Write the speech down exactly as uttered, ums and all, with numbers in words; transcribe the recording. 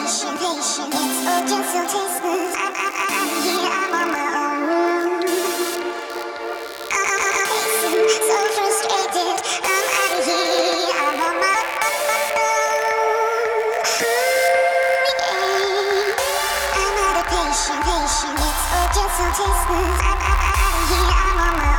patient, patient. It's all just so tasteless. I, I, I, I'm here, I'm on my own. I, I, I'm pacing, so frustrated. I'm out of here, I'm on my own. Yeah. I'm out of patient, patient. It's all just so tasteless. I, I, I, I'm here, I'm on my own.